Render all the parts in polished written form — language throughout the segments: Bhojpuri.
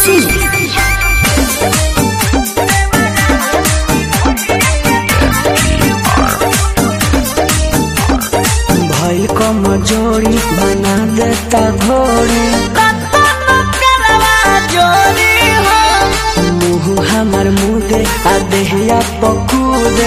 सिंह। भाई को मजोरी बना देता घोड़ी, मुँह हमार मुदे आ देहिया पकूदे,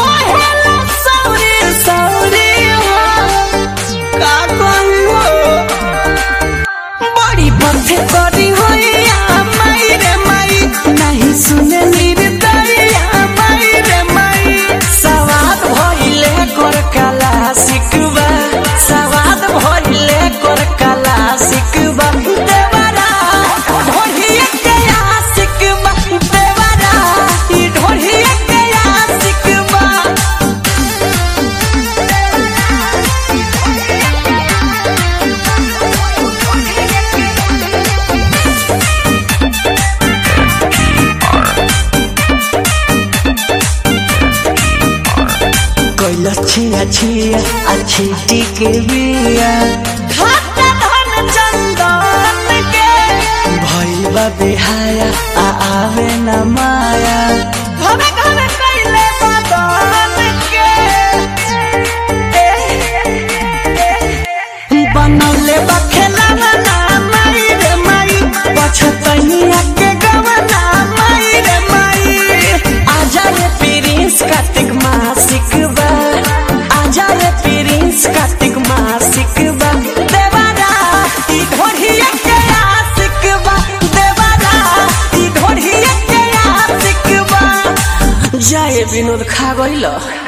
बड़ी बथे करी होइया माई रे माई, नहीं सुने निर्दयिया माई रे माई। सवाद भइले कर कला सिकबा, सवाद भइले कर कला सिकबा, देवरा ढोढ़िया के आशिकबा, देवरा ई ढोढ़िया के आशिकबा। कैला छिया छिया अच्छी टिके बिया, धन चंदन के भइल बा बेहाया आ आवे न माया, घरे घरे कैले बदन के बनौले बा खेलना माई रे माई, पछतनिया के गवना माई रे माई। आजा रे प्रिंस कार्तिक मासिक बा, आजा रे प्रिंस कार्तिक मासिक बा, देवरा ई ढोढ़िया के आशिक बा, देवरा ई ढोढ़िया के आशिक बा। जाए विनोद खा गइल।